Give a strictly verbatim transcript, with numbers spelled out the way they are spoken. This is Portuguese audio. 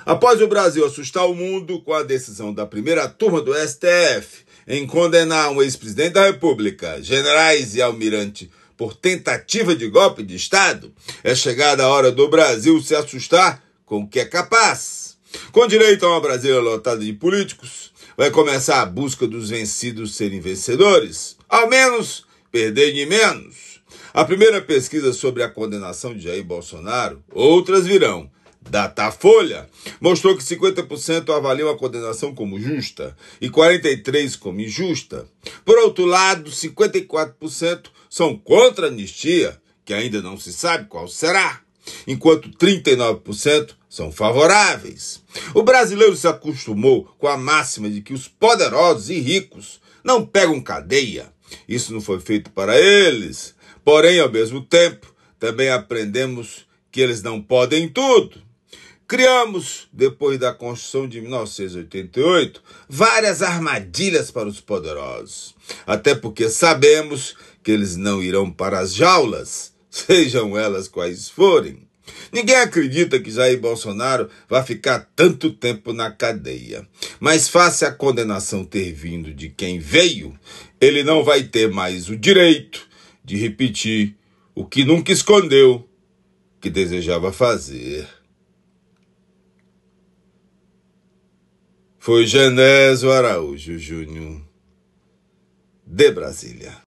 Após o Brasil assustar o mundo com a decisão da primeira turma do S T F em condenar um ex-presidente da República, generais e almirante, por tentativa de golpe de Estado, é chegada a hora do Brasil se assustar com o que é capaz. Com direito a uma Brasília lotada de políticos, vai começar a busca dos vencidos serem vencedores, ao menos perder de menos. A primeira pesquisa sobre a condenação de Jair Bolsonaro, outras virão, Datafolha, mostrou que cinquenta por cento avaliam a condenação como justa e quarenta e três por cento como injusta. Por outro lado, cinquenta e quatro por cento são contra a anistia, que ainda não se sabe qual será, enquanto trinta e nove por cento são favoráveis. O brasileiro se acostumou com a máxima de que os poderosos e ricos não pegam cadeia. Isso não foi feito para eles. Porém, ao mesmo tempo, também aprendemos que eles não podem tudo. Criamos, depois da Constituição de mil novecentos e oitenta e oito, várias armadilhas para os poderosos. Até porque sabemos que eles não irão para as jaulas, sejam elas quais forem. Ninguém acredita que Jair Bolsonaro vai ficar tanto tempo na cadeia. Mas face à condenação ter vindo de quem veio, ele não vai ter mais o direito de repetir o que nunca escondeu que desejava fazer. Foi Genésio Araújo Júnior, de Brasília.